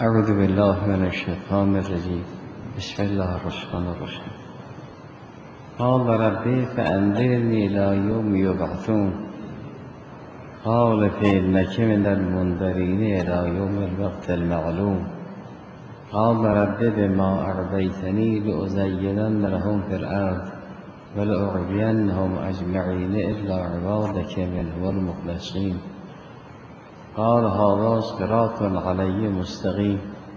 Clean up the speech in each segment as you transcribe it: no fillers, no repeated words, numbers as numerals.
اعوذ بالله من الشیطان الرجیم. بسم الله الرحمن الرحیم. قال ربی فانظرنی الی یوم یبعثون قال فإنک من المنذرین الی یوم الوقت المعلوم. قال رب بما اغویتنی لأزینن لهم فی الارض ولأغوینهم اجمعین الا عبادک منهم المخلصین. قال هذا صراط علی مستقیم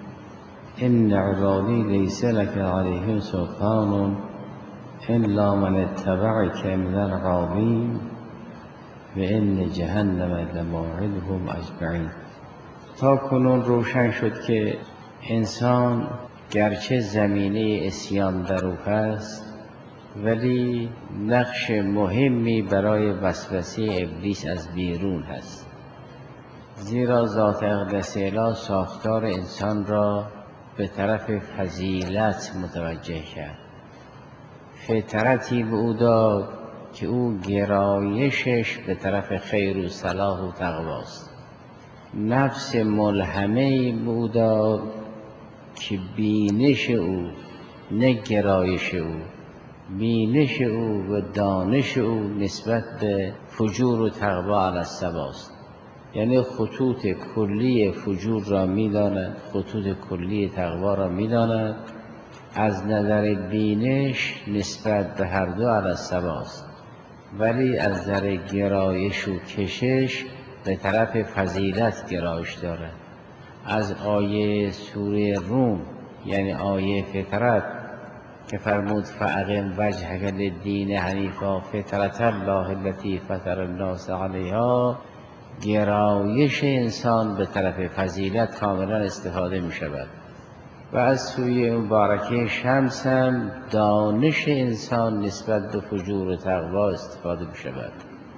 ان عبادی لیس لک علیهم سلطان الا من اتبعک من الغاوین و ان جهنم لموعدهم اجمعین. تا کنون روشن شد که انسان گرچه زمینه اسیان در او هست ولی نقش مهمی برای وسوسه ابلیس از بیرون هست، زیرا ذات اقدس الهی ساختار انسان را به طرف فضیلت متوجه کرد. فطرتی به او داد که او گرایشش به طرف خیر و صلاح و تقواست. نفس ملهمه‌ای به او داد که بینش او نه گرایش او، بینش او و دانش او نسبت به فجور و تقوا علی الصواب، یعنی خطوط کلی فجور را می‌داند، خطوط کلی تقوا را می‌داند. از نظر بینش نسبت به هر دو علی الصواب، ولی از نظر گرایش و کشش به طرف فضیلت گرایش دارد. از آیه سوره روم یعنی آیه فطرت که فرمود فاقم وجهک للدین حنیفا فطرة الله التي فطر الناس علیها، گرایش انسان به طرف فضیلت کاملا استفاده می شود. و از سوی مبارکه شمس هم دانش انسان نسبت به فجور و تقوا استفاده می شود.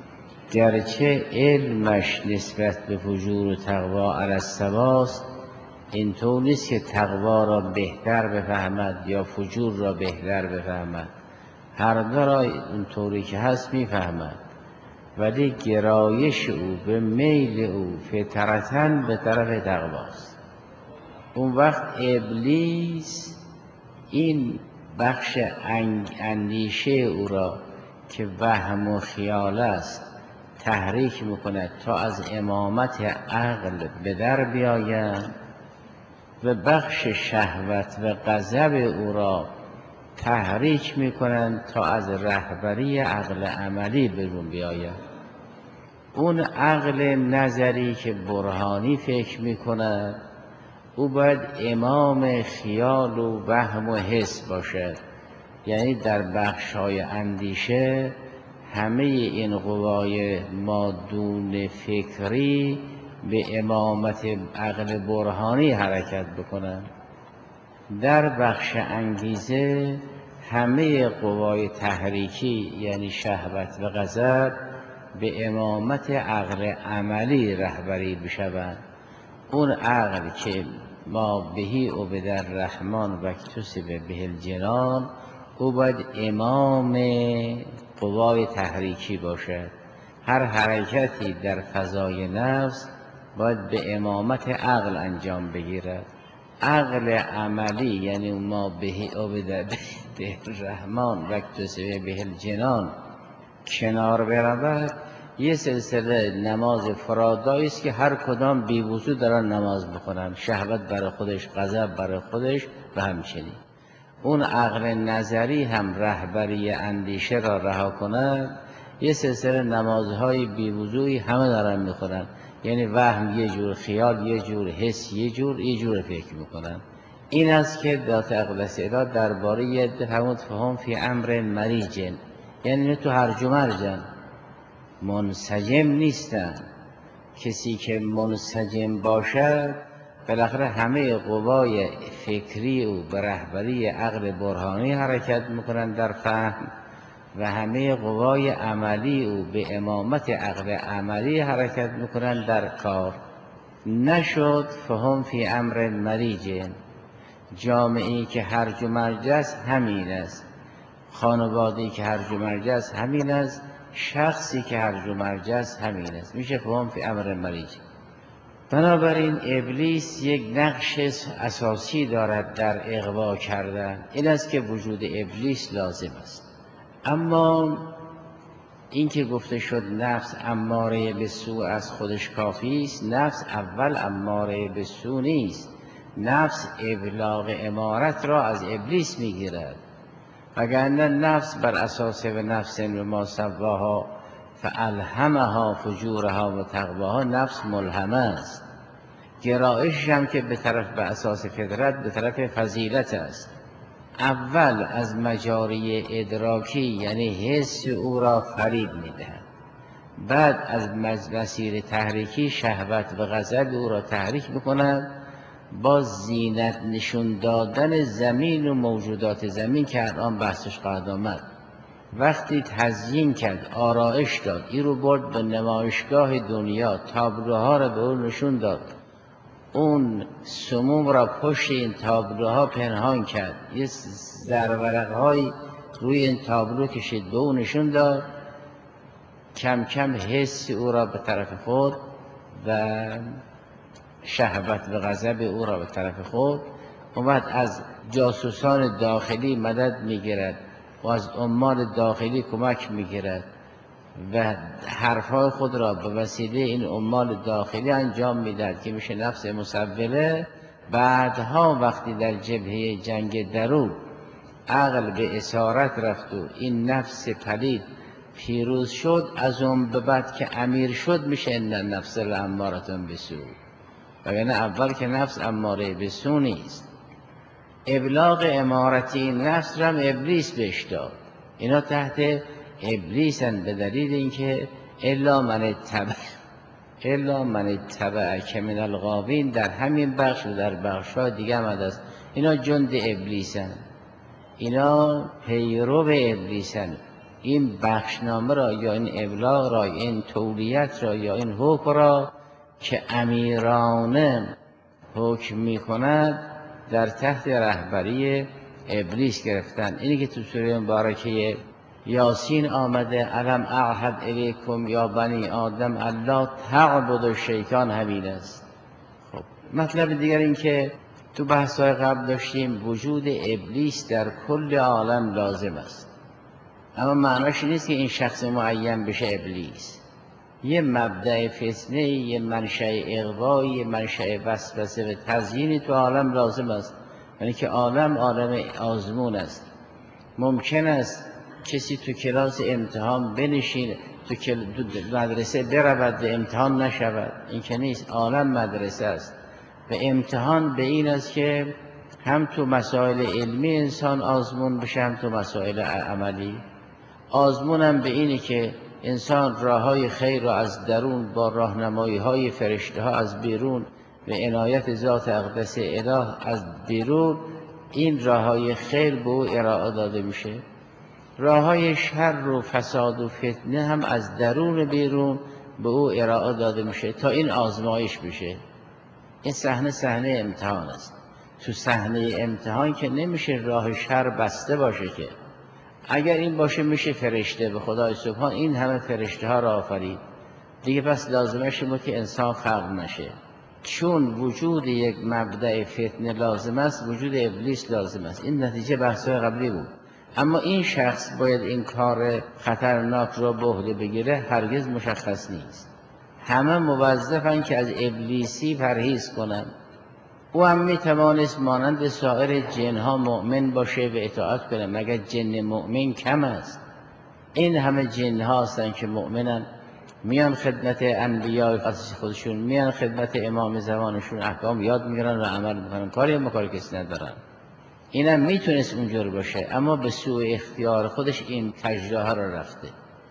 گرچه علمش نسبت به فجور و تقوا علی الصواب، اینطور نیست که تقوا را بهتر بفهمد یا فجور را بهتر بفهمد، هر دو را اونطوری که هست میفهمد، ولی گرایش او به میل او فطرتاً به طرف تقواست. اون وقت ابلیس این بخش اندیشه او را که وهم و خیال است تحریک میکند تا از امامت عقل به در بیاید و بخش شهوت و غضب او را تحریک میکنند تا از رهبری عقل عملی بیرون بیاید. اون عقل نظری که برهانی فکر میکند او باید امام خیال و وهم و حس باشد، یعنی در بخش‌های اندیشه همه این قوای مادون فکری به امامت عقل برهانی حرکت بکنند. در بخش انگیزه همه قوای تحریکی یعنی شهوت و غضب به امامت عقل عملی رهبری بشوند. اون عقل که ما بهی عبد الرحمن و اکتسب به الجنان، او باید امام قوای تحریکی باشد. هر حرکتی در فضای نفس باید به امامت عقل انجام بگیرد. عقل عملی یعنی ما بهی عبد به الرحمن و اکتسب به الجنان کنار برود، یه سلسله نماز فرادایی است که هر کدام بی وضو دارن نماز بخونن، شهوت برای خودش، غضب برای خودش و همچنین. اون عقل نظری هم رهبری اندیشه را رها کند، یه سلسله نمازهای بی وضویی همه دارن میخونن، یعنی وهم یه جور، خیال یه جور، حس یه جور فکر میکنن. این است که ذات اقدس الهی درباره یه فرمود فهم فی امر مریج، یعنی تو هرج و مرجن، منسجم نیستن. کسی که منسجم باشد بالاخره همه قوای فکری او به رهبری عقل برهانی حرکت میکنند در فهم و همه قوای عملی او به امامت عقل عملی حرکت میکنند در کار. نشد فهم فی امر مریج، جامعه‌ای که هرج و مرج است همین است، خانواده‌ای که هرج و مرج است همین است، شخصی که هرج و مرج است همین است. میشه فهم فی امر مریج. بنابراین ابلیس یک نقش اساسی دارد در اغوا کردن. این است که وجود ابلیس لازم است. اما این که گفته شد نفس اماره به سو از خودش کافی است، نفس اول اماره به سو نیست. نفس ابلاغ امارت را از ابلیس میگیرد، وگرنه نفس بر اساس و نفس و ما سواها فالهمها فجورها و تقواها نفس ملهمه است. گرایش هم که به اساس فطرت به طرف فضیلت است. اول از مجاری ادراکی یعنی حس او را فریب می‌دهد، بعد از مسیر تحریکی شهوت و غضب او را تحریک می‌کند با زینت نشون دادن زمین و موجودات زمین که الان بحثش خواهد آمد. وقتی تزیین کرد، آرایش داد، این رو برد به نمایشگاه دنیا، تابلوها را به اون نشون داد، اون سموم را پشت این تابلوها پنهان کرد، یه زرورق‌هایی روی این تابلو کشید به اون نشون داد، کم کم حس او را به طرف خود و شهوت و غضب او را به طرف خود، اومد از جاسوسان داخلی مدد میگیرد و از عمال داخلی کمک میگیرد و حرفهای خود را به وسیله این عمال داخلی انجام میدهد که میشه نفس مسوله. بعدها وقتی در جبهه جنگ درون عقل به اسارت رفت و این نفس پلید پیروز شد، از اون به بعد که امیر شد میشه ان النفس لاماره بالسوء. وگرنه اول که نفس اماره به سو نیست. ابلاغ امارتی نفس را ابلیس بهش داد. اینا تحت ابلیسن به دلیل اینکه الا من اتبع که من الغاوین در همین بخش و در بخش‌های دیگه آمده است. اینا جند ابلیسن، اینا پیرو ابلیسن. این بخشنامه را یا این ابلاغ را یا این تولیت را یا این حکم را که امیرانه حکم می کند در تحت رهبری ابلیس گرفتن. اینی که تو سوره مبارکه یاسین آمده الم اعهد الیکم یا بنی آدم الا تعبدوا الشیطان همین است. خب مطلب دیگر این که تو بحث‌های قبل داشتیم وجود ابلیس در کل عالم لازم است، اما معناش نیست که این شخص معین بشه ابلیس. یه مبدأ فتنه، یه منشأ اغوا، یه منشأ وسوسه و تزیینی تو عالم لازم است. یعنی که عالم آزمون است. ممکن است کسی تو کلاس امتحان بنشینه، تو مدرسه برود و امتحان نشود. این که نیست. عالم مدرسه است و امتحان به این است که هم تو مسائل علمی انسان آزمون بشه، هم تو مسائل عملی. آزمونم به اینه که انسان راههای خیر را از درون با راهنمایی‌های فرشته ها از بیرون و عنایت ذات اقدس اله از بیرون، این راههای خیر به او ارائه داده میشه. راههای شر و فساد و فتنه هم از درون بیرون به او ارائه داده میشه تا این آزمایش بشه. این صحنه امتحان است. تو صحنه امتحان که نمیشه راه شر بسته باشه، که اگر این باشه میشه فرشته به خدای سبحان این همه فرشته ها را آفرید دیگه، پس لازمش بود که انسان خلق نشه. چون وجود یک مبدأ فتنه لازم است، وجود ابلیس لازم است. این نتیجه بحث‌های قبلی بود. اما این شخص باید این کار خطرناک را به عهده بگیره هرگز مشخص نیست. همه موظفن که از ابلیسی پرهیز کنن. او هم میتوانست مانند سایر جنها مؤمن باشه و اطاعت کنه، مگر جن مؤمن کم است؟ این همه جنها هستن که مؤمنن، میان خدمت انبیاء خودشون، میان خدمت امام زمانشون، احکام یاد میگیرن و عمل میکنن، کاری کسی ندارن. اینم میتونست اونجور باشه، اما به سوء اختیار خودش این کجراه را رفته.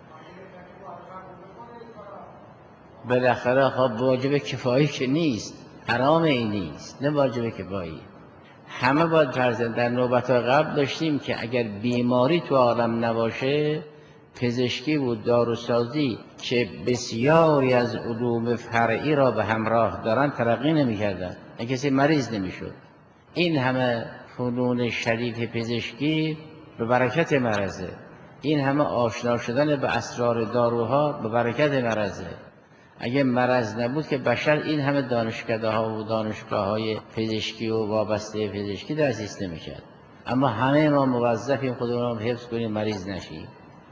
بالاخره خب واجب کفایی که نیست، حرام این نیست، نه واجب کفایی. همه باید فرضاً در نوبت‌های قبل داشتیم که اگر بیماری تو عالم نباشه، پزشکی و داروسازی که بسیاری از علوم فرعی را به همراه دارن ترقی نمی‌کردن، کسی مریض نمی‌شد. این همه فنون شریف پزشکی به برکت مرضه، این همه آشنا شدن به اسرار داروها به برکت مرضه. اگه مرض نبود که بشر این همه دانشکده‌ها و دانشگاه‌های پزشکی و وابسته پزشکی تأسیس نمی‌کرد. اما همه ما موظفیم خودمون رو حفظ کنیم مریض نشیم.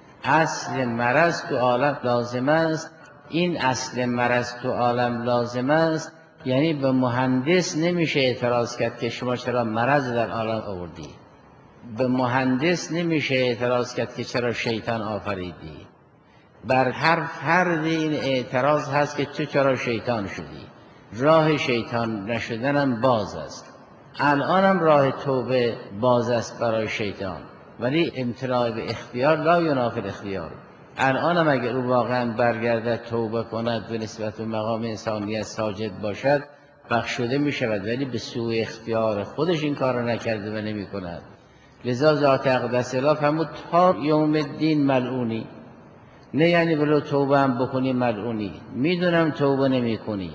اصل مرض تو عالم لازم است. این اصل مرض تو عالم لازم است، یعنی به مهندس نمیشه اعتراض کرد که شما چرا مرض در عالم آوردی. به مهندس نمیشه اعتراض کرد که چرا شیطان آفریدی. بر هر فرد این اعتراض هست که تو چرا شیطان شدی. راه شیطان نشدنم باز است. الانم راه توبه باز است برای شیطان، ولی امتناع به اختیار لا ینافی الاختیار. الانم اگر او واقعا برگردد توبه کند و نسبت به مقام انسانیت ساجد باشد بخشوده می شود، ولی به سوی اختیار خودش این کار را نکرده و نمی کند. لذا ذات اقدس الله فرمود تا یوم الدین ملعونی. نه یعنی بلو توبه هم بکنی ملعونی. میدونم توبه نمی کنی،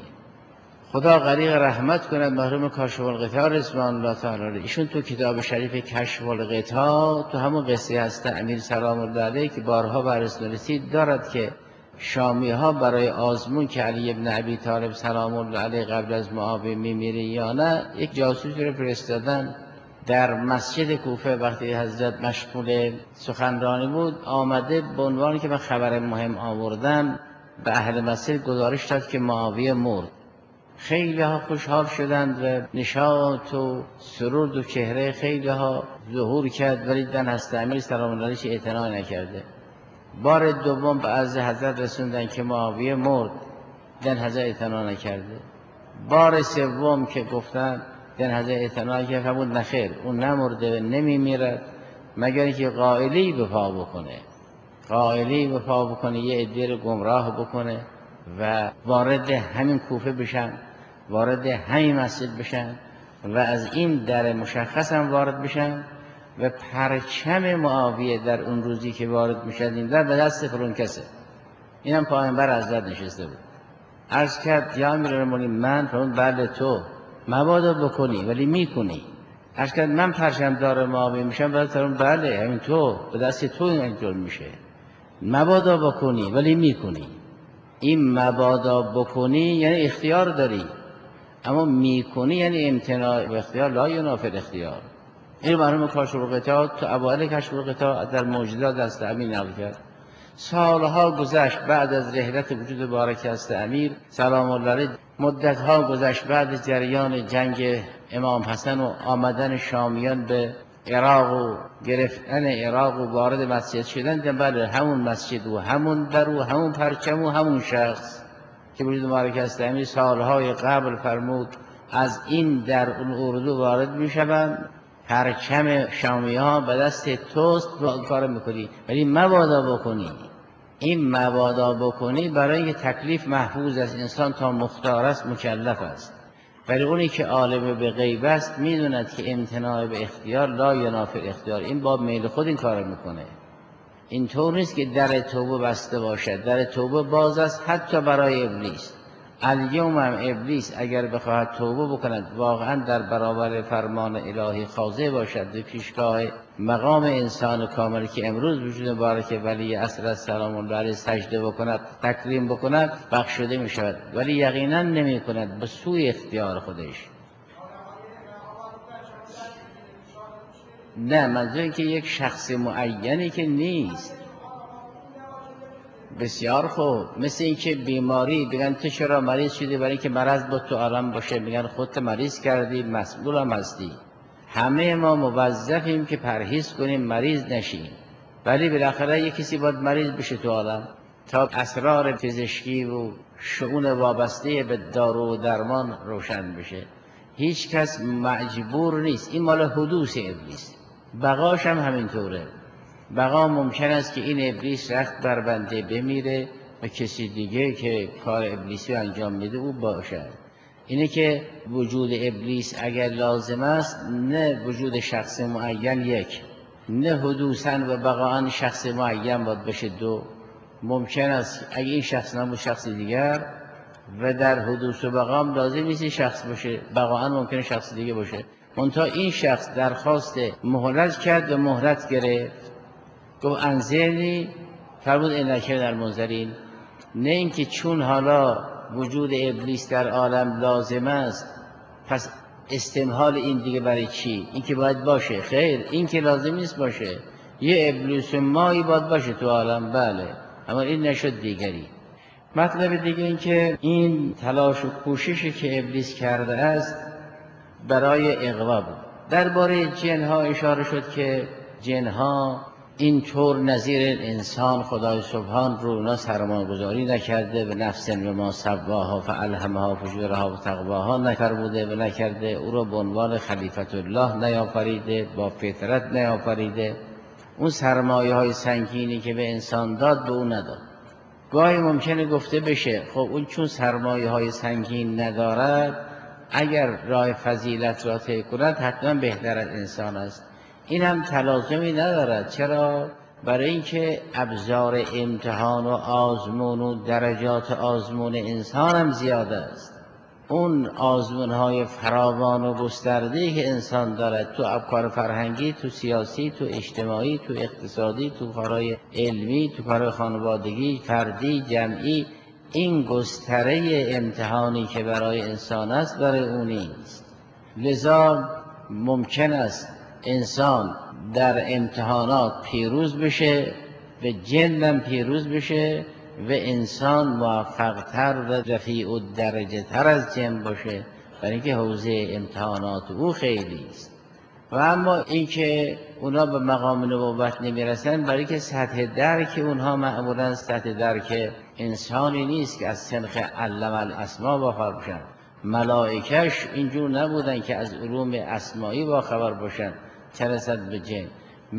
خدا غریق رحمت کند محروم کاشف الغطا رضوان الله تعالی. ایشون تو کتاب شریف کشف الغطا تو همون قصه هست امیر سلام الله علیه که بارها بررسی رسید دارد که شامی ها برای آزمون که علی ابن ابی طالب سلام الله علیه قبل از معاویه میمیره یا نه، یک جاسوس رو فرستادن در مسجد کوفه. وقتی حضرت مشغول سخنرانی بود آمده به عنوانی که من خبر مهم آوردم به اهل مسجد گزارش داد که معاویه مرد. خیلی ها خوشحال شدند و نشاط و سرور و چهره خیلی ها ظهور کرد، ولی دن هست امیر سلام الله علیه اعتنا نکرده. بار دوم به عرض حضرت رسوندن که معاویه مرد، دن حضرت اعتنا نکرده. بار سوم که گفتن دن حضرت اعتنا نکرده، فرمود نخیر اون نمرده و نمیمیرد مگر اینکه قائلی به پا بکنه، قائلی به پا بکنه، یه عده رو گمراه بکنه و وارد همین کوفه بشن، وارد همین مسجد بشن و از این در مشخص هم وارد بشن و پرچم معاویه در اون روزی که وارد میشد این در به دست فلان کسه. این هم پایمبر حضرت نشسته بود. عرض کرد یا امیرالمومنین من؟ فرمود بله تو، مبادا بکنی ولی میکنی. عرض کرد من پرچم دار معاویه میشم؟ فرمود بله همین تو، به دست تو اینطور میشه. مبادا بکنی ولی میکنی. این مبادا بکنی یعنی اختیار داری، اما میکنی یعنی امتناع و اختیار لا ینافی الاختیار. این مرحوم کاشف الغطا تو اوایل کشف الغطا در موجودات دست امیر نقل کرد. سالها گذشت بعد از رحلت وجود بارک است امیر سلام الله علیه، مدتها گذشت بعد از جریان جنگ امام حسن و آمدن شامیان به عراق و گرفتن عراق و وارد مسجد شدن. بله همون مسجد و همون در و همون پرچم و همون شخص که وجود بارک است امیر سالهای قبل فرمود از این در اون اردو وارد می شوند، پرچم شامی ها به دست توست و کار میکنی ولی مبادا بکنی. این مبادا بکنی برای اینکه تکلیف محفوظ است، انسان تا مختار است مکلف است. ولی اونی که عالم به غیب است میدوند که امتناع به اختیار لا ینافی اختیار. این با میل خود این کار میکنه. این طور نیست که در توبه بسته باشد، در توبه باز است حتی برای ابلیس. الیوم هم ابلیس اگر بخواهد توبه بکند واقعا در برابر فرمان الهی خاضع باشد به پیشگاه مقام انسان کامل که امروز وجود مبارک ولی عصر سلام الله علیه سجده بکند تکریم بکند بخشوده می شود، ولی یقینا نمی کند به سوی اختیار خودش. نه منظور این که یک شخص معینی که نیست. بسیار خوب، مثل این که بیماری بگن تو چرا مریض شدی؟ برای اینکه مرض با تو عالم باشه میگن خودت مریض کردی، مسئول هم هستی. همه ما موظفیم که پرهیز کنیم مریض نشیم، ولی بالاخره یک کسی باید مریض بشه تو عالم تا اسرار پزشکی و شؤون وابسته به دارو و درمان روشن بشه. هیچ کس مجبور نیست، این مال حدوث ابلیس، بقاش هم همینطوره. بقا ممکن است که این ابلیس رخت بر بنده بمیره و کسی دیگه که کار ابلیسی انجام میده او باشد. اینه که وجود ابلیس اگر لازم است نه وجود شخص معین یک، نه حدوثاً و بقاً شخص معین باید بشه دو. ممکن است اگه این شخص نبود شخص دیگر و در حدوث و بقام لازم نیست شخص باشه، بقاً ممکنه شخص دیگه باشه. منتها این شخص درخواست مهلت کرد و مهلت گرفت، گفت انظرنی، فرمود انک من المنظرین. نه اینکه چون حالا وجود ابلیس در عالم لازم است پس استمهال این دیگه برای چی؟ این که باید باشه. خیر، این که لازم نیست باشه. یه ابلیس مایی باید باشه تو عالم، بله، اما این نشد دیگری. مطلب دیگه این که این تلاش و کوششی که ابلیس کرده است برای اغوا بود. درباره جنها اشاره شد که جنها اینطور نظیر انسان خدای سبحان رو اونا سرمایه‌گذاری نکرده، به نفس بما سواها فالهمها فجورها و تقواها نفرموده و نکرده، او را به عنوان خلیفت الله نیافریده، با فطرت نیافریده. اون سرمایه های سنگینی که به انسان داد به او نداد. گاهی ممکنه گفته بشه خب اون چون سرمایه های سنگین ندارد اگر راه فضیلت را طی کند حتما بهتر از انسان است. این هم تلازمی ندارد. چرا؟ برای اینکه ابزار امتحان و آزمون و درجات آزمون انسان هم زیاده است. اون آزمون‌های فراوان و گسترده‌ای که انسان دارد تو افکار فرهنگی، تو سیاسی، تو اجتماعی، تو اقتصادی، تو کارهای علمی، تو کارهای خانوادگی، فردی، جمعی، این گستره امتحانی که برای انسان است برای اون نیست. لذا ممکن است انسان در امتحانات پیروز بشه، به جنم پیروز بشه و انسان موفق‌تر و رفیع الدرجه تر از جن باشه، برای اینکه حوزه امتحانات او خیلی است. و اما اینکه اونا به مقام نبوت نمیرسن برای که سطح درک اونها معمولا سطح درک انسانی نیست که از سنخ علم الاسما باخبر باشن. ملائکش اینجور نبودن که از علوم اسمایی باخبر باشن، چه رسد به جن.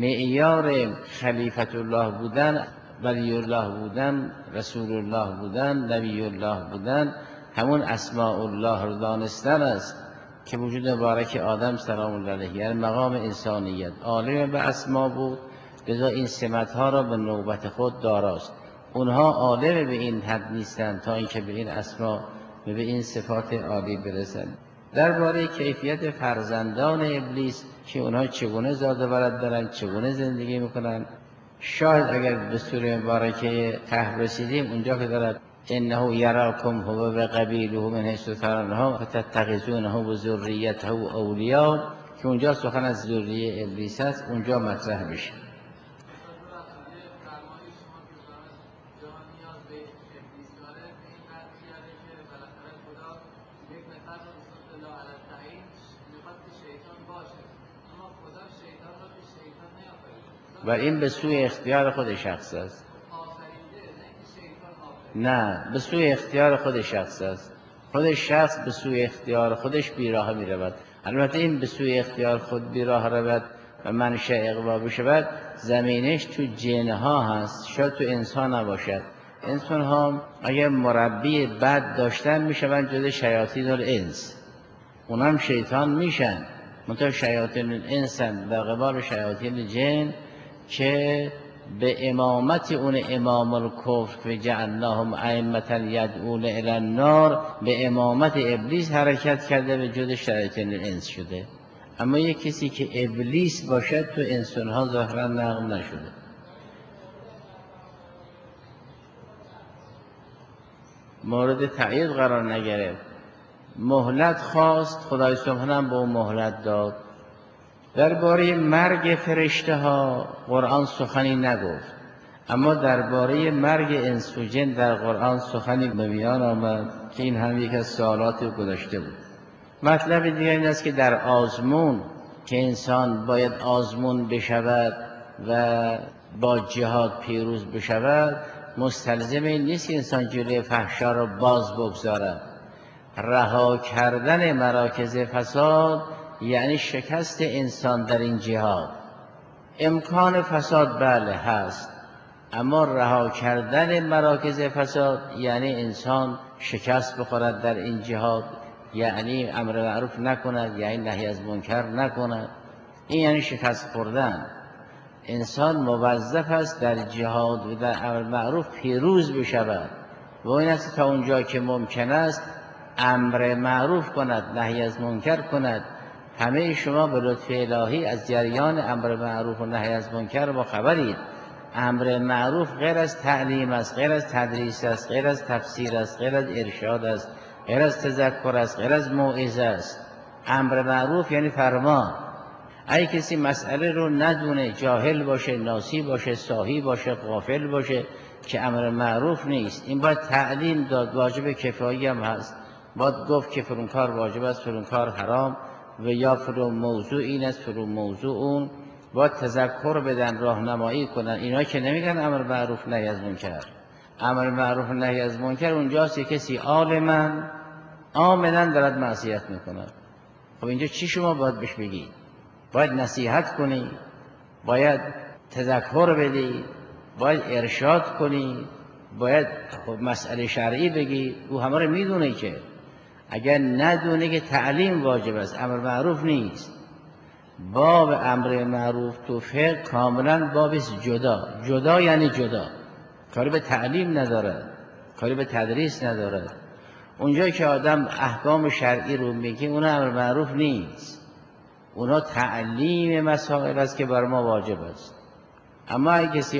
معیار خلیفت الله بودن، ولی الله بودن، رسول الله بودن، نبی الله بودن، همون اسماء الله رو دانستن است که وجود مبارک آدم سلام الله علیه، یعنی مقام انسانیت، عالم به اسما بود، لذا این سمت‌ها را به نوبت خود داراست. اونها عالم به این حد نیستند تا اینکه به این اسما و به این صفات عالی برسند. درباره کیفیت فرزندان ابلیس که اونها چگونه زاد و ولد دارن، چگونه زندگی میکنن، شاید اگر به سوره مبارکه کهف رسیدیم اونجا که دارد انه یراکم هو و قبیله من حیث ترونهم فتتخذونه و ذریته اولیاء، که اونجا سخن از ذریه ابلیس است، اونجا مطرح بشه. و این به سوی اختیار خود شخص است. نه، به سوی اختیار خود شخص است. خود شخص به سوی اختیار خودش بیراه می رود. البته این به سوی اختیار خود بیراه رود و منشأ اغوا بشود زمینش تو جنها هست، شاید تو انسان نباشد. انسان ها اگر مربی بد داشتن می شوند جز شیاطین الانس، اونم شیطان میشن، منتها شیاطین الانس در قبال شیاطین جن که به امامت اون امام الکفر که جعلناهم ائمة یدعون الی النار، به امامت ابلیس حرکت کرده و جز شیاطین الانس شده. اما یک کسی که ابلیس باشد تو انسانها ظاهرا نقل نشده. مورد تایید قرار نگرفت. مهلت خواست، خدای سبحانه به اون مهلت داد. درباره مرگ فرشته ها قرآن سخنی نگفت، اما درباره مرگ انس و جن در قرآن سخنی به میان آمد که این هم یک از سوالات گذشته بود. مطلب دیگر این است که در آزمون که انسان باید آزمون بشود و با جهاد پیروز بشود، مستلزم این نیست که انسان جلوی فحشا را باز بگذارد. رها کردن مراکز فساد یعنی شکست انسان در این جهاد. امکان فساد بله هست، اما رها کردن مراکز فساد یعنی انسان شکست بخورد در این جهاد، یعنی امر معروف نکند، یعنی نهی از منکر نکند. این یعنی شکست خوردن. انسان موظف است در جهاد و در امر معروف پیروز بشود و این است تا اونجا که ممکن است امر معروف کند، نهی از منکر کند. همه شما به لطف الهی از جریان امر معروف و نهی از منکر با خبرید، امر معروف غیر از تعلیم است، غیر از تدریس است، غیر از تفسیر است، غیر از ارشاد است، غیر از تذکر است، غیر از موعظه است. امر معروف یعنی فرمان. اگه کسی مسئله رو ندونه، جاهل باشه، ناسی باشه، ساهی باشه، غافل باشه که امر معروف نیست، این باید تعلیم داد. واجب کفایی هم هست، باید گفت که فلان کار واجب است، فلان کار حرام، و یا فلان موضوع این است، فلان موضوع اون. باید تذکر بدن، راهنمایی کنن. اینا که نمیگن امر معروف نهی از منکر. امر معروف نهی از منکر اونجاست که کسی عاملا دارد معصیت میکنه. خب اینجا چی شما باید بهش بگید؟ باید نصیحت کنی، باید تذکر بدی، باید ارشاد کنی، باید مسئله شرعی بگی. او همه رو میدونه که اگر ندونه که تعلیم واجب است، امر معروف نیست. باب امر معروف تو فقه کاملا بابست جدا یعنی جدا، کاری به تعلیم نداره، کاری به تدریس نداره. اونجا که آدم احکام شرعی رو میگه اون امر معروف نیست، اونا تعلیم مسائل است که بر ما واجب است. اما اگه کسی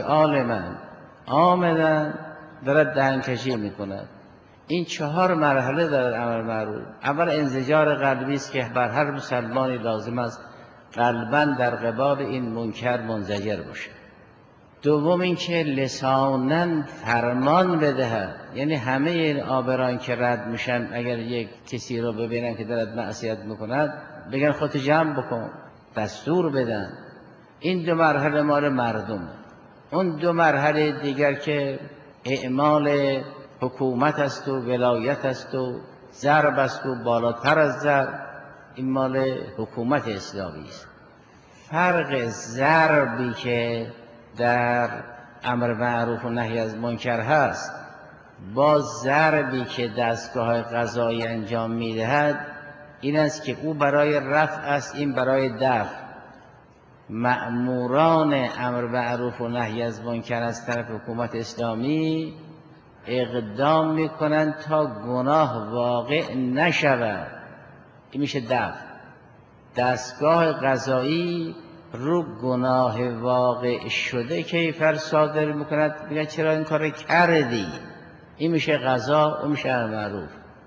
عاملا دارد دهنکشی میکند، این 4 مرحله دارد امر معروف. اول انزجار قلبی است که بر هر مسلمانی لازم است قلباً در قبال این منکر منزجر باشه. دوم این که لساناً فرمان بدهد، یعنی همه این آبران که رد میشن اگر یک کسی رو ببینن که دارد معصیت میکند بگن خودت جمع بکن، دستور بدن. این 2 مرحله مال مردم. اون 2 مرحله دیگر که اعمال حکومت است و ولایت است و ضرب است و بالاتر از ضرب، این مال حکومت اسلامی است. فرق ضربی که در امر معروف و نهی از منکر هست با ضربی که دستگاه قضایی انجام میدهد این است که او برای رفع است، این برای دفع. مأموران امر معروف و نهی از منکر از طرف حکومت اسلامی اقدام میکنند تا گناه واقع نشود، این میشه دفع. دستگاه قضایی رو گناه واقع شده کیفر صادر میکند، میگن چرا این کار کردی، این میشه قضا، اون میشه امر معروف.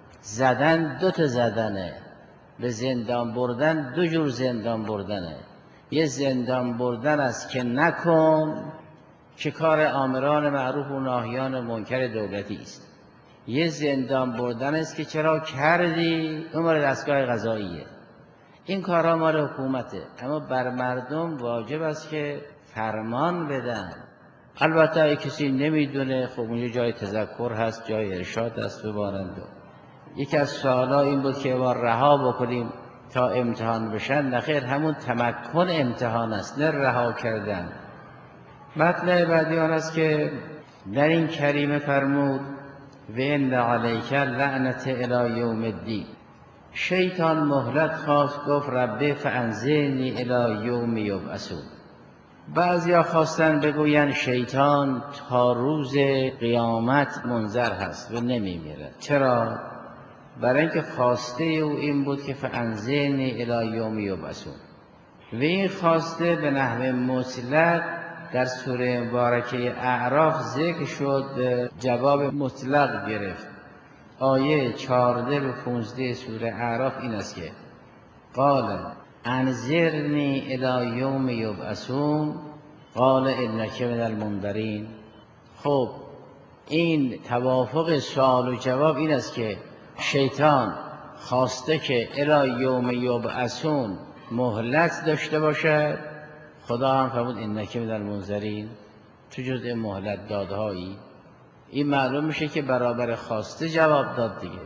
زدن 2 تا زدنه، به زندان بردن 2 جور زندان بردنه. یه زندان بردن است که نکن، که کار آمران معروف و ناهیان منکر دولتی است. یه زندان بردن است که چرا کردی، اون مال دستگاه قضاییه. این کارها مال حکومته، اما بر مردم واجب است که فرمان بدن. البته اگه کسی نمیدونه خب اونجا جای تذکر هست، جای ارشاد هست ببارند. یکی از سوالا این بود که ما رها بکنیم تا امتحان بشن. نخیر، همون تمکن امتحان است، نه رها کردن. مطلب بعدی آن است که در این کریمه فرمود و ان علیک لعنت الی یوم الدین. شیطان مهلت خواست، گفت رب فانظرنی الی یوم یبعثون. بعضیا خواستن بگوین شیطان تا روز قیامت منظر هست و نمیمیره. چرا؟ برای اینکه خواسته او این بود که فانظرنی الی یوم یبعثون، و این خواسته به نحو مطلق در سوره مبارکه اعراف ذکر شد، جواب مطلق گرفت. آیه 14 و 15 سوره اعراف این است که قال انذرنی الی یوم یبعثون قال انک من المنذرین. خب این توافق سوال و جواب این است که شیطان خواسته که الی یوم یبعثون مهلت داشته باشد، خدا هم فرمود انک من المنذرین، تو جزء مهلت دادهایی. این معلوم میشه که برابر خواسته جواب داد دیگه.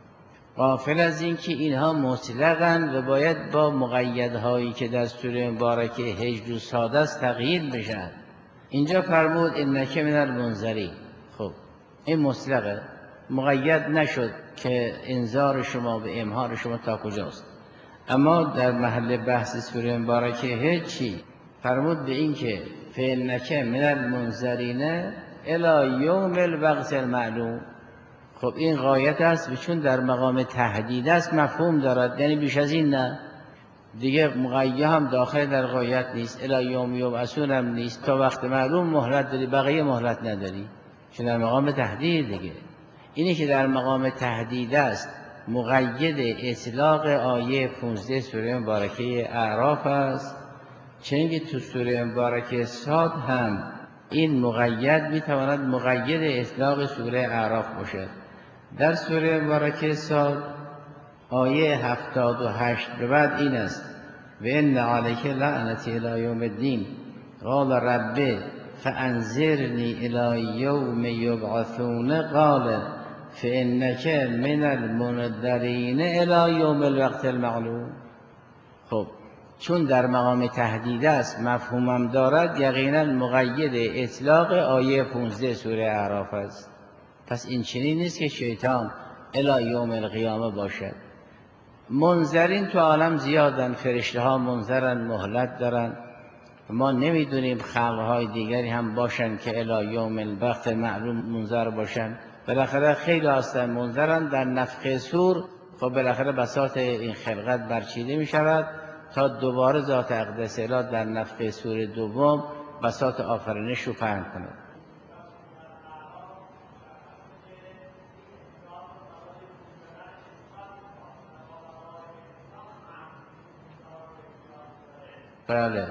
غافل از این که اینها مطلقاً و باید با مقیدهایی که در سوره مبارکه هجر و ساده است تغییر بشن. اینجا فرمود انک من المنذرین. خب این مطلقه، مقید نشد که انذار شما به امهار شما تا کجاست. اما در محل بحث سوره مبارکه هجر چی؟ فرمود به این که فانک من المنذرین الی یوم الوقت المعلوم. خب این غایت است و چون در مقام تهدید است مفهوم دارد، یعنی بیش از این نه. دیگه مقیه هم داخل در غایت نیست، الی یوم یبعثون هم نیست، تا وقت معلوم مهلت داری، بقیه مهلت نداری، چون در مقام تهدید دیگه. اینی که در مقام تهدید است مقید اطلاق آیه 15 سوره مبارکه اعراف است، چون که تو سوره مبارکه صاد هم این مقید میتواند مقید اطلاق سوره اعراف باشد. در سوره مبارکه صاد آیه 78 به بعد این است: و ان علیک لعنتی الی یوم الدین قال رب فانذرنی الی یوم یبعثون قال فانک من المنذرین الی یوم الوقت المعلوم. خب چون در مقام تهدید است مفهومم دارد، یقینا مقید اطلاق آیه 15 سوره اعراف است. پس این چنین نیست که شیطان الی یوم القیامه باشد. منذرین تو عالم زیادن، فرشته ها منذرن، مهلت دارن، ما نمیدونیم خلقهای دیگری هم باشن که الی یوم الوقت معلوم منذر باشن. بالاخره خیلی هستن منذرن در نفخ صور. خب بالاخره بساط این خلقت برچیده می شود تا دوباره ذات اقدس اله در نفخ صور دوم بساط آفرینش رو پهن کند. بله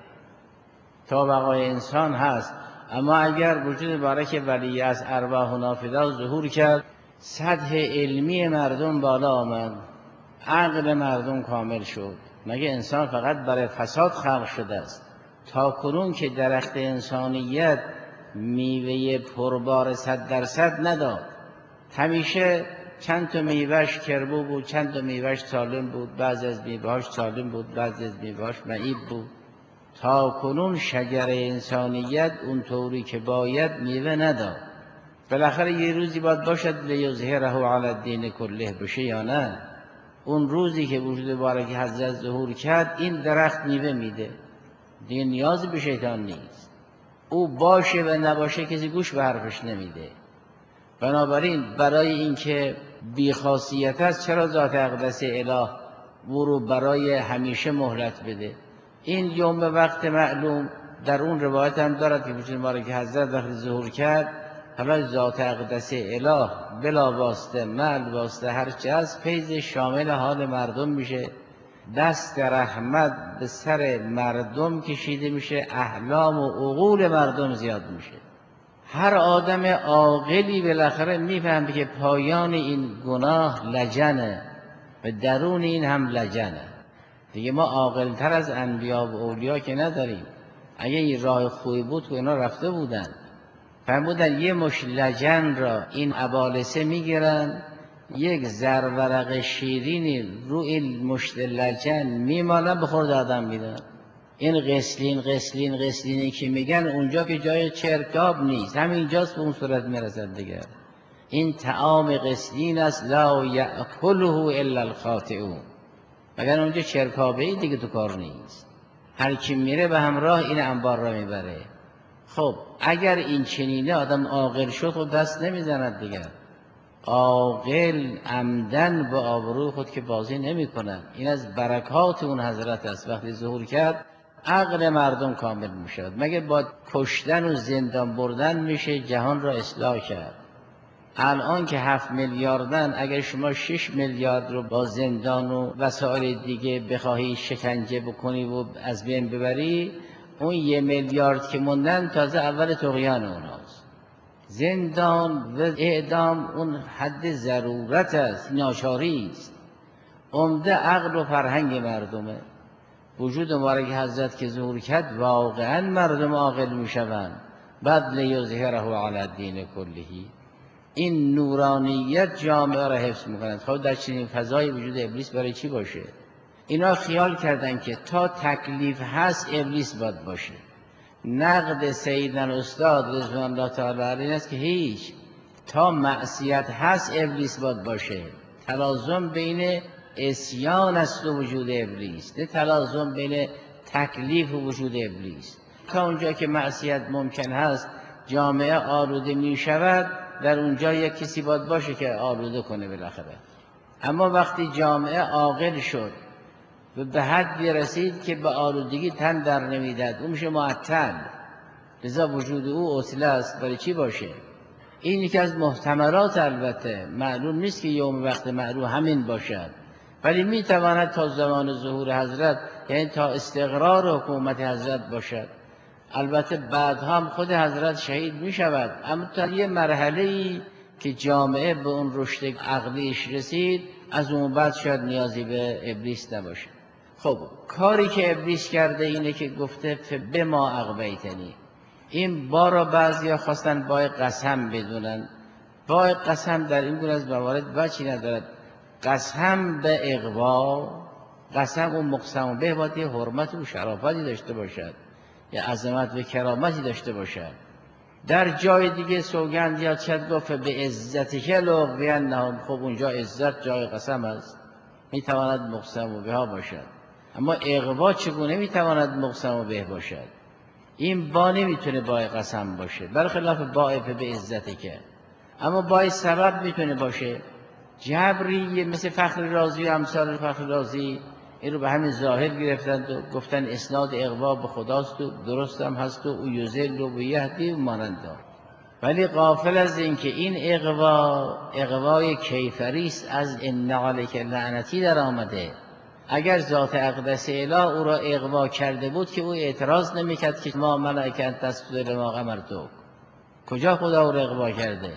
تا بقای انسان هست، اما اگر وجود بارک ولی از ارواح و نافذه ظهور کرد، سطح علمی مردم بالا آمد، عقل مردم کامل شد. مگه انسان فقط برای فساد خلق شده است؟ تا کنون که درخت انسانیت میوه پربار 100% نداد، همیشه چند تا میوهش کربو بود، چند تا میوهش سالم بود، بعضی از میوهاش سالم بود، بعضی از میوهاش معیب بود. تا کنون شجر انسانیت اونطوری که باید میوه نداد. بالاخره یه روزی باید باشد لیظهره علی الدین کله بشه یا نه؟ اون روزی که وجود بارک حضرت ظهور کرد این درخت میوه میده، دیگه نیازی به شیطان نیست. او باشه و نباشه کسی گوش به حرفش نمیده. بنابراین برای اینکه بیخاصیت است چرا ذات اقدس اله او رو برای همیشه مهلت بده؟ این یوم وقت معلوم در اون روایت هم دارد که وجود بارک حضرت وقتی ظهور کرد، حالا ذات اقدس اله بلا واسطه مل واسطه هرچی از فیض شامل حال مردم میشه، دست رحمت به سر مردم کشیده میشه، احلام و عقول مردم زیاد میشه. هر آدم عاقلی بالاخره میفهمه که پایان این گناه لجنه و درون این هم لجنه. دیگه ما عاقل‌تر از انبیا و اولیا که نداریم. اگه این راه خوبی بود که اینا رفته بودن، فرمودن یه مش لجن را این ابالسه میگیرن، یک زرورق شیرینی رو این مشت لجن میمالن به خورد آدم میدن. این قسلینی که میگن اونجا که جای چرکاب نیست، همینجاست به اون صورت میرسد دیگه. این طعام قسلین است، لا یأکله الا الخاطئون. مگر اونجا چرکابه ای دیگه تو کار نیست، هر کی میره به همراه این انبار را میبره. خب اگر این چنینه آدم عاقل شد خود دست نمیزند دیگه. عاقل عمدن به آبروی خود که بازی نمی کنن. این از برکات اون حضرت است. وقتی ظهور کرد عقل مردم کامل می شود. مگه با کشتن و زندان بردن میشه جهان را اصلاح کرد؟ الان که 7 میلیاردن، اگر شما 6 میلیارد رو با زندان و وسایل دیگه بخواهی شکنجه بکنی و از بین ببری، اون 1 میلیارد که موندن تازه اول طغیان اوناست. زندان و اعدام اون حد ضرورت است، ناچاری است. عمده عقل و فرهنگ مردمه. وجود مبارک حضرت که ظهور کرد واقعا مردم عاقل میشوند. بعد لیظهره علی الدین کلهی، این نورانیت جامعه را حفظ میکند. خب در چنین فضای وجود ابلیس برای چی باشه؟ اینا خیال کردن که تا تکلیف هست ابلیس باید باشه. نقد سیدنا استاد رضوان الله تعالی علیه است که هیچ، تا معصیت هست ابلیس باید باشه. تلازم بین عصیان است و وجود ابلیس، نه تلازم بین تکلیف و وجود ابلیس. تا اونجا که معصیت ممکن هست جامعه آلوده می شود، در اونجا یک کسی باید باشه که آلوده کنه بالاخره. اما وقتی جامعه عاقل شد، و به حدی رسید که به آلودگی تن در نمیداد، اون میشه معطل. لذا وجود او اصله است. برای چی باشه؟ این یکی از محتملات، البته معلوم نیست که یوم وقت معلوم همین باشد، ولی میتواند تا زمان ظهور حضرت، یعنی تا استقرار حکومت حضرت باشد. البته بعد هم خود حضرت شهید می شود، اما تا یه مرحله‌ای که جامعه به اون رشد عقلیش رسید، از اون بعد شاید نیازی به ابلیس نباشه. خب کاری که ابلیس کرده اینه که گفته فبما اغویتنی. این با را بعضیا خواستن بای قسم بدونن. بای قسم در این گونه از موارد وجهی ندارد. قسم به اغوا، قسم اون مقسم به باید یه حرمت و شرافتی داشته باشد، یا عظمت و کرامتی داشته باشد. در جای دیگه سوگند یاد شد گفت به عزتک لأغوینهم. خب اونجا عزت جای قسم است، میتواند مقسم به باشد، اما اغوا چگونه میتواند مقسم به باشد؟ این با نمیتونه بای قسم باشه، برخلاف بای به عزتک. اما بای سبب میتونه باشه. جبری مثل فخر رازی و امثال فخر رازی این رو به همین ظاهر گرفتند و گفتن اسناد اغوا به خداست و درست هم هست و او یذل و یهدی و مانند. ولی غافل از این که این اغوای کیفری است، از ان علیک لعنتی در آمده. اگر ذات اقدس اله او را اغوا کرده بود که او اعتراض نمیکرد که ما ملائکه تسجد لما امرتک. کجا خدا او را اغوا کرده؟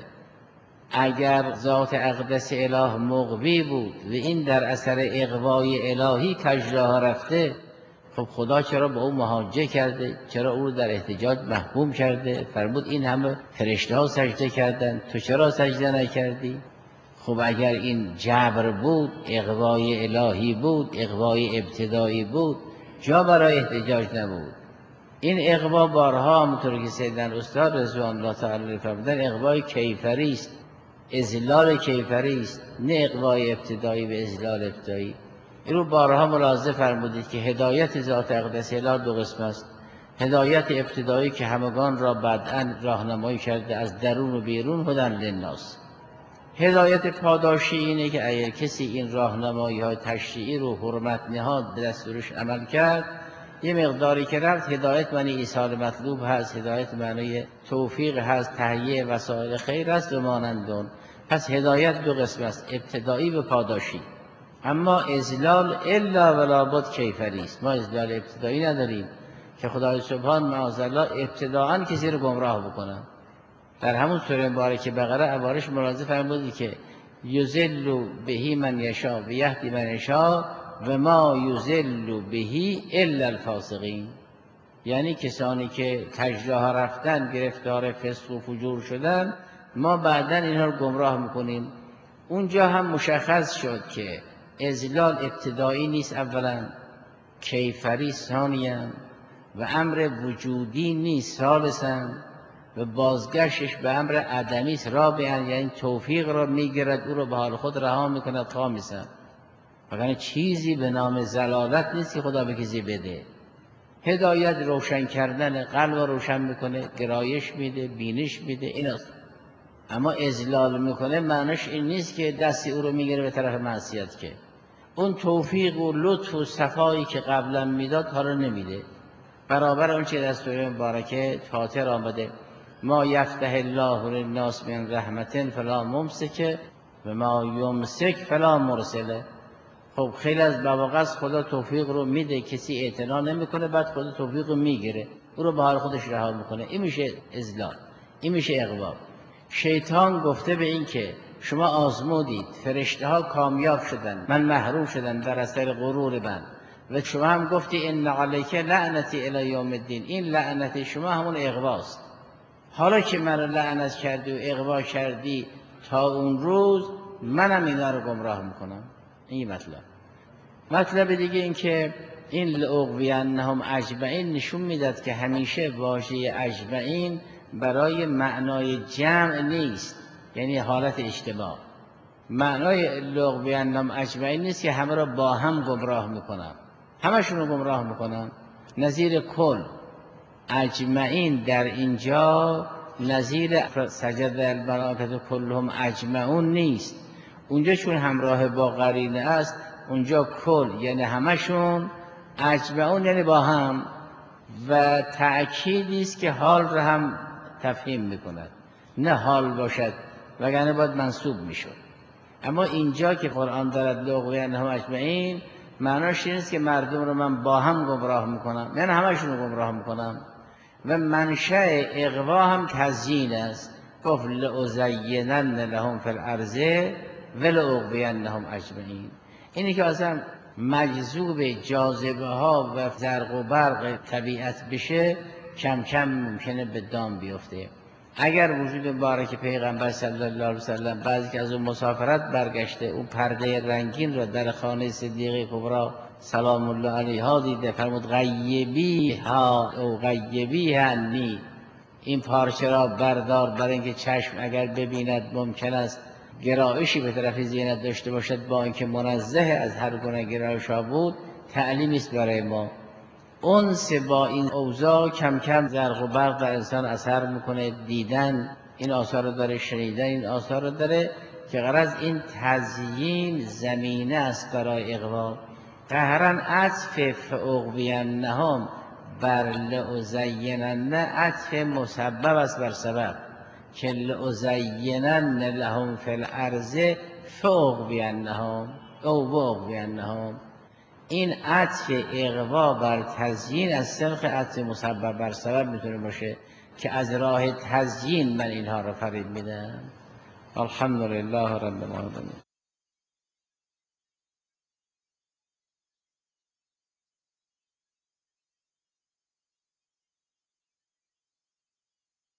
اگر ذات اقدس اله مغوی بود و این در اثر اغوای الهی کجراه رفته، خب خدا چرا با او محاجه کرده؟ چرا او رو در احتجاج محکوم کرده؟ فرمود این همه فرشته ها سجده کردند، تو چرا سجده نکردی؟ خب اگر این جبر بود، اغوای الهی بود، اغوای ابتدایی بود، جا برای احتجاج نبود. این اغوا بارها همونطور که سیدنا استاد رضوان الله تعالی فرمودن اغوای کیفری است، اذلال کیفری است، نه اغوای ابتدایی به اذلال ابتدایی. این رو بارها ملاحظه فرمودید که هدایت ذات اقدس اله دو قسم است. هدایت ابتدایی که همگان را بعداً راهنمایی کرده از درون و بیرون هدن للناس. هدایت پاداشی اینه که اگر کسی این راهنمایی های تشریعی رو حرمت نهاد، به دستورش عمل کرد، یه مقداری که رفت، هدایت معنی ایصال مطلوب هست، هدایت معنی توفیق هست، تهیه وسایل خیر است و مانندون. پس هدایت دو قسم است، ابتدایی و پاداشی. اما اذلال الا ولا بد کیفری است. ما اذلال ابتدایی نداریم که خدای سبحان معاذالله ابتداءً کسی رو گمراه بکنه. در همون سوره مبارکه بقره عبارش ملاحظه فرمودی که یذل به من یشاء و یهدی من یشاء و ما یذل به الا الفاسقین. یعنی کسانی که تجراه رفتن، گرفتار فسق و فجور شدن، ما بعداً اینها رو گمراه میکنیم. اونجا هم مشخص شد که اذلال ابتدایی نیست، اولا کیفری ثانیاً، و امر وجودی نیست ثالثاً، و بازگشتش به امر عدمی است رابعاً، یعنی توفیق را میگیرد او را به حال خود رها میکند خامساً. وگرنه چیزی به نام ضلالت نیست که خدا به کسی بده. هدایت روشن کردن قلب روشن میکنه، گرایش میده، بینش میده، این است. اما اذلال میکنه معنیش این نیست که دستی او رو میگیره به طرف معصیت، که اون توفیق و لطف و صفایی که قبلا میداد حالا نمیده. برابر اون چه در سوره مبارکه فاتر آمده ما یفتح الله للناس من رحمت فلا ممسک و ما یمسک فلا مرسل. خب خیلی از مواقع خدا توفیق رو میده، کسی اعتنا نمیکنه، بعد خدا توفیق رو میگیره، او رو به حال خودش رها میکنه. این میشه اذلال، این میشه اغوا. شیطان گفته به این که شما آزمودید، فرشته ها کامیاب شدن، من محروم شدم در اثر غرور من، و شما هم گفتی ان علیک لعنتی الی یوم الدین. این لعنت شما همون اغواست. حالا که من رو لعنت کردی و اغوا کردی تا اون روز، منم اینا رو گمراه میکنم. این مطلب دیگه این که این لأغوینهم اجمعین نشون میداد که همیشه واژه اجمعین برای معنای جمع نیست، یعنی حالت اجتماع. معنای لأغوینهم اجمعین نیست که همه را با هم گمراه میکنم، همشون رو گمراه میکنم. نظیر کل اجمعین در اینجا نظیر سجد الملائکه کلهم اجمعون نیست. اونجا چون همراه با قرینه است، اونجا کل یعنی همشون، اجمعون یعنی با هم، و تأکیدی است که حال را هم تفهیم میکند، نه حال باشد وگرنه باید منصوب میشد. اما اینجا که قرآن دارد لأغوینهم اجمعین، معناش این است که مردم رو من با هم گمراه میکنم، یعنی همشون رو گمراه میکنم. و منشأ اغوا هم تزیین است، گفت لأزینن لهم فی الارض ولأغوینهم اجمعین. اینی که اصلا مجذوب جاذبه ها و زرق و برق طبیعت بشه، کم کم ممکنه به دام بیفته. اگر وجود مبارک پیغمبر صلی الله علیه وسلم بعضی که از اون مسافرت برگشته، اون پرده رنگین را در خانه صدیقه کبری سلام الله علیها دیده، فرمود غیبی ها او غیبی عنی، این پارچه را بردار برای اینکه چشم اگر ببیند ممکن است گرایشی به طرف زینت داشته باشد، با اینکه منزه از هر گونه گرایش ها بود. تعلیمی است برای ما. انس با این اوضاع کم کم زرق و برق در انسان اثر میکنه. دیدن این آثار رو داره، شنیدن این آثار رو داره، که غرض این تزیین زمینه است برای اغوا. قهرن عطف فاغوینهم بر لأزینن عطف مسبب است بر سبب، که لأزینن لهم فی الارض فاغوینهم او باغوینهم. این عطف اغوا بر تزیین از سلخ عطف مسبب بر سبب میتونه باشه، که از راه تزیین من اینها را فریب میدم. الحمدلله رب العالمین.